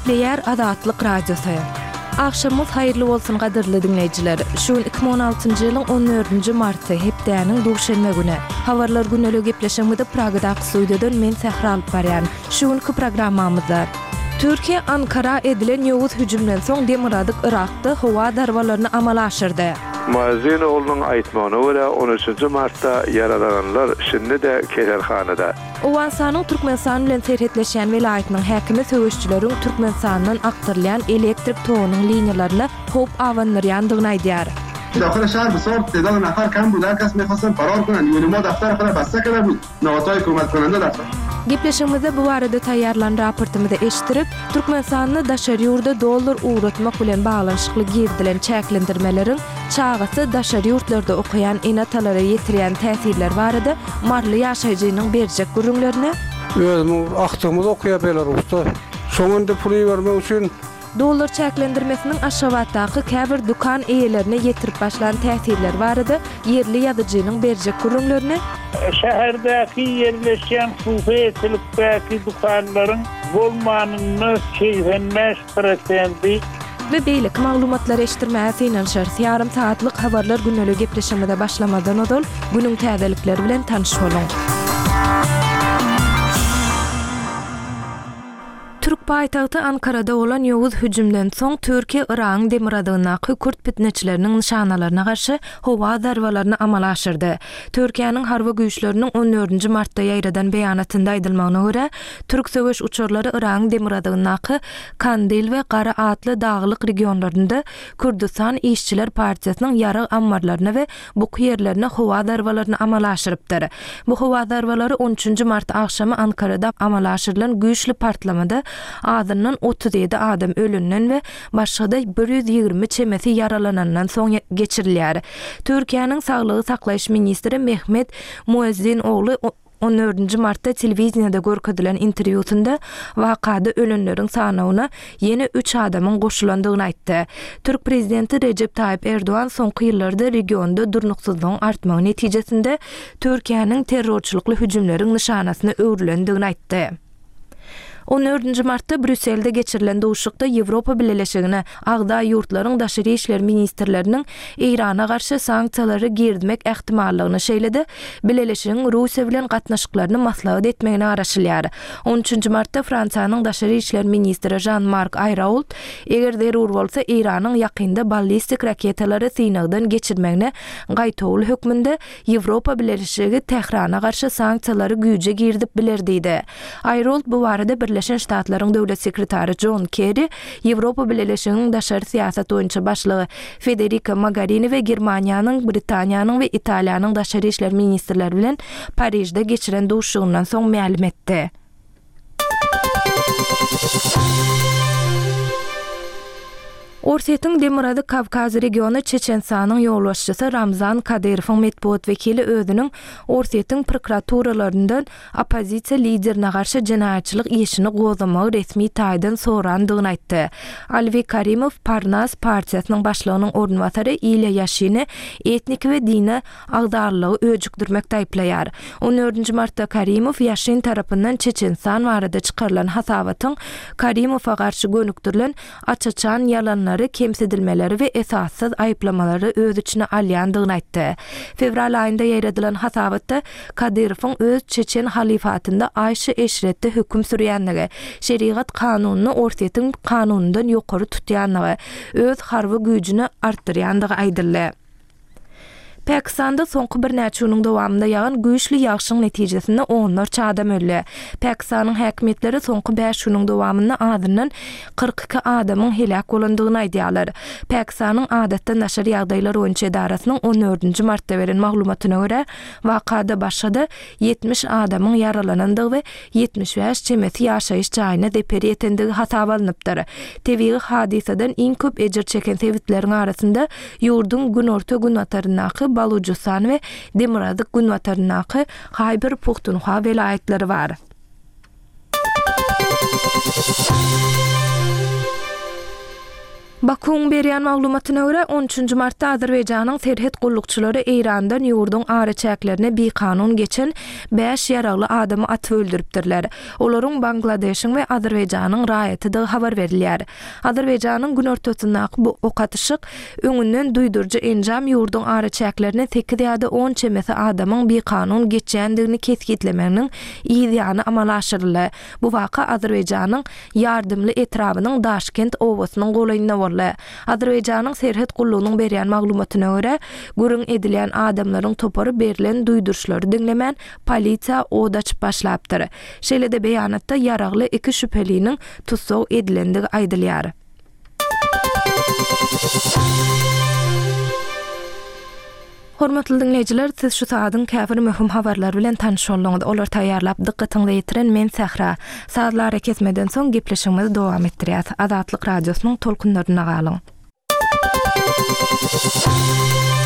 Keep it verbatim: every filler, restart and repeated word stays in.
Nükleer Azatlyk Radiosu. Akşamız hayırlı bolsun gaderli dinleyijiler. Şu iki bin on altıncı ýylyň on dördünji marty hepdäniň duşanma güni. Habarlar güneli gepleşmede Pragada studiodan men Sahra alyp barýan. Şuňky programmamyzda Türkiýe Ankara edilen ýowuz hüjümden soň Demiradiq Irakda howa darwalaryny amala aşyrdy. Muazzin oğlunun aytmağına göre on üçünji martda yaralananlar şimdi de kelerhanada. Owansanyň Türkmenistan bilen serhetleşen welaýatynyň häkimi söwüşçüleriň Türkmenistanyň akdyrlayan elektrik togynyň liniýalaryny hop awanlaryandygyny aýdýar. داخل شهر بسیار تعداد نفر کم بود. هر کس می‌خواستن فرار کنن. یعنی ما دفتر خود بسته کرده بود. نهادهای کمک کننده دفتر. Gepleşimizde bu arada taýýarlan raportymyzda eşitirip, Türkmenistanyny daşary ýurda dollar uğratmak bilen baglanyşykly girdilen çäklendirmeleriň çağatı daşary ýurtlarda okuyan enatalara ýetirýän täsirler barada marly ýaşaýjynyň berjek gürüňlerini özüm aktymyz okuýa Belarusda. Soňunda puly bermek üçin dollar çäklendirmesiniň aşawatdaky käbir dukan eýelerine ýetirip başlan täsirler barada ýerli ýazyjynyň berjek gürüňlerini şäherdäki ýerleşen hukuky dukanlaryň bolmanyny seksen beş prosenti we beýlik maglumatlar eşitirmäge synanşar ýarym saatlyk habarlar güneli gepleşmede başlamadan odol günüň täzelikleri bilen tanyş boluň. Türk paýtagty Ankarada bolan ýowuz hüjümden soň Türkiýe Iragyň Demiradygynaky Kürt pitneçileriniň nişanalaryna garşy howa darwalaryny amala aşyrdy. Türkiýanyň harby güýçleriniň on dördünji martda ýaýradan beýanatynda aýdylmagyna görä, Türk söwüş uçurlary Iragyň Demiradygynaky Kandil we Gara atly daglyk regionlarynda Kürdistan işçiler partiýasynyň ýarag ammarlaryna we buky ýerlerine howa darwalaryny amala aşyrypdyr. Bu howa darwalary on üçünji mart akşamy Ankarada amala aşyrylan güýçli partlamada adından otuz ýedi adam ölünden we başga da bir ýüz ýigirmi çemesi yaralanandan soň geçirilýär. Türkiýanyň Saglygy saklaýyş ministri Mehmet Muazzin ogly on dördünji martda telewiziýada görkezdilen interwýusunda wakada ölenleriň sanawyna ýene üç adamyň goşulandygyny aýtdy. Türk prezidenti Recep Tayyip Erdoğan soňky ýyllarda regionda durnuksyzlygyň artmagy netijesinde Türkiýanyň terrorçylykly hüjümleriň nişanasyna öwrilendigini aýtdy. on dördünji martda Brüsselde geçirilen duşukda Ýewropa Birleşigine agda ýurtlaryň daşary işler ministrleriniň Irana garşy sanksiýalary girdmek ähtimallygyny şeýledi. Birleşigiň Russiýa bilen gatnaşyklaryny maslahat etmegini araşdyrýar. on üçünji martda Fransiýanyň daşary işler ministri Jean-Marc Ayrault eger zerur bolsa Iranyň ýakynda ballistik raketalary synagdan geçirmegine gaýtawl hökmünde Ýewropa Birleşigi Tehrana garşy sanksiýalary güýje girdip bilerdi. Ayrault bu barada Birleşen Ştatlaryň döwlet sekretary John Kerry, Ýewropa Birleşiginiň daşary siýasat boýunça başlygy Federica Mogherini we Germaniýanyň, Britaniýanyň we Italiýanyň daşary işler ministrleri bilen Parijde geçiren duşugyndan soň ma'lum etdi. Orsetýň Demirady Kavkaz regiony Çeçenistanyň ýolbaşçysy Ramzan Kadyrowyň medpuat wekili özüniň Orsetýň prokuraturalарyndan opozisiýa liderine garşy jenaýatçylyk işini gozamagy resmi taýdan sorandygyny aýtdy. Alvi Karimow Parnas partiýasynyň başlygynyň ornwatary Ilya Yashyny etnik we dini agdarlygy öjükdirmekde aýplaýar. on dördünji martda Karimow Yashyn tarapyndan Çeçenistan barada çykarylan hasabatyň Karimow'a garşy gönükdirilen açaçan ýalanlary, kemsedilmeleri we esassız aýplamalary öz içine alýandygyny aýtdy. Fevral aýynda ýaýradylan hasabatda Kadyrowyň öz Çeçen halifatynda aýşy eşretde höküm sürýänligi, şeriat kanunyny Orsetýň kanunundan ýokary tutýanlygy, öz harby güýjüni artdyrýandygy aýdyldy. Pakistanda soňky bir näçe ýylyň dowamında ýagan güýçli ýagşyň netijesinde onlarça adam öldi. Pakistanyň häkimetleri soňky beş ýylyň dowamında adından kırk iki adamyň helak bolandygyny aýdýarlar. Pakistanyň adatda naşary ýagdaýlar boýunça edarasynyň on dördünji martda beren maglumatyna görä, wakada başga yetmiş adamyň yaralanandygy we yetmiş beş çemesi ýaşaýyş jaýyna deperi etendigi hasaba alınıpdyr. Tebigi hadiseden iň köp ejir çeken sewitleriň arasynda ýurdun günorta gün atarynaky Baluchistan we Demiradyk Günwatarynaky Haýber Puxtunxwa welaýatlary bar. Bakuň berýän maglumatyna görä on üçünji martda Azerbaýjanyň serhet gullukçylary Eýrandan ýurdun ara çäklerine bir kanun geçen beş ýaragly adamy atyp öldüripdirler. Olaryň Bangladeşiň we Azerbaýjanyň raýatyda habar berilýär. Azerbaýjanyň gün ortasyndaky bu okatyşyk öňünden duýdurjy enjam ýurdun ara çäklerine sekiz ýa-da on çemesi adamyň bir kanun geçýändigini keskitlemeginiň ýa-da amala aşyryldy. Bu waka Azerbaýjanyň ýardymly etrabynyň Daşkent owasynyň golaýyna Azerbaýjanyň serhet gullugynyň berýän maglumatyna görä, gürüň edilýän adamlaryň topary berilen duýdurşlary diňlemän polisiýa od açyp başlapdyr. Şeýle de beýanatda ýaragly iki şüpheliniň tutsak edilendigi aýdylýar. Hormatly dinleýijiler, siz şu saatyň käfir möhüm habarlar bilen tanış boldyňyz. Olar taýýarlap dikkatiňizi ýetiren men Sähra. Saatlara kesmeden soň gepleşigimizi dowam etdirýäs. Azatlyk radiosynyň tolkunlaryna galyň.